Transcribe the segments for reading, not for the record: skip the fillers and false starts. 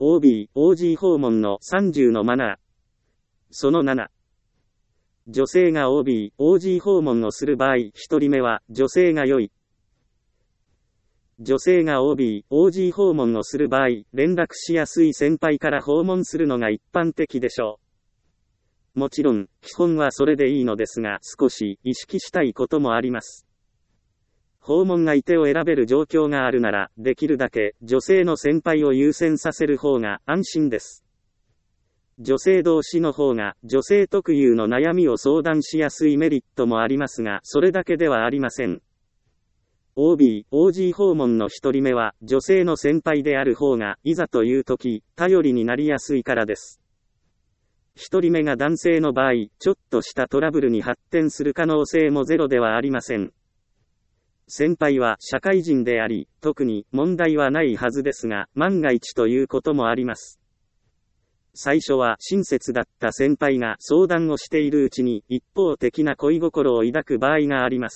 OB、OG 訪問の30のマナー。その7。女性が OB、OG 訪問をする場合、1人目は、女性が良い。女性が OB、OG 訪問をする場合、連絡しやすい先輩から訪問するのが一般的でしょう。もちろん、基本はそれでいいのですが、少し意識したいこともあります。訪問相手を選べる状況があるなら、できるだけ女性の先輩を優先させる方が安心です。女性同士の方が女性特有の悩みを相談しやすいメリットもありますが、それだけではありません。OB、OG 訪問の1人目は女性の先輩である方が、いざという時、頼りになりやすいからです。1人目が男性の場合、ちょっとしたトラブルに発展する可能性もゼロではありません。先輩は社会人であり、特に問題はないはずですが、万が一ということもあります。最初は親切だった先輩が相談をしているうちに一方的な恋心を抱く場合があります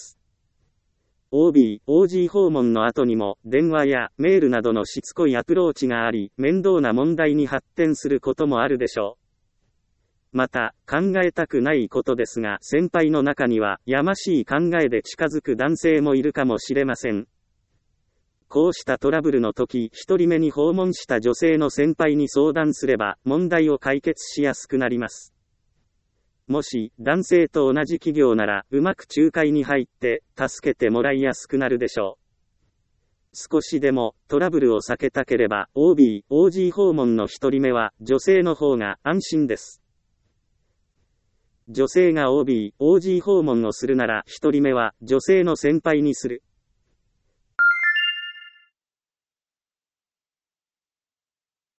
。OB、OG 訪問の後にも電話やメールなどのしつこいアプローチがあり、面倒な問題に発展することもあるでしょう。また、考えたくないことですが、先輩の中には、やましい考えで近づく男性もいるかもしれません。こうしたトラブルの時、1人目に訪問した女性の先輩に相談すれば、問題を解決しやすくなります。もし、男性と同じ企業なら、うまく仲介に入って、助けてもらいやすくなるでしょう。少しでも、トラブルを避けたければ、OB、OG 訪問の1人目は、女性の方が安心です。女性が OB、OG 訪問をするなら、1人目は女性の先輩にする。